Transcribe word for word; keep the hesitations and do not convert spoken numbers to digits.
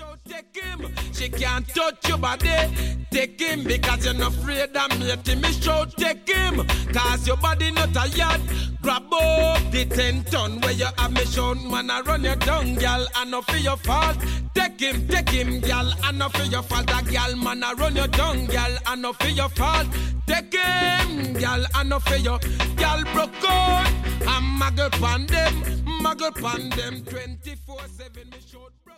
shout, take him. She can't touch your body. Take him because you're not afraid of me. Me shout, take him. Cause your body not tired. Grab up the ten ton where you have me shown. Man, I run your down, girl. I know for your fault. Take him, take him, girl. I know for your fault. A girl, man, I run your down, girl. I know for your fault. Take him, girl. I know for your girl broke out. I'm muggle pan them, muggle pan them twenty-four seven. Me shout.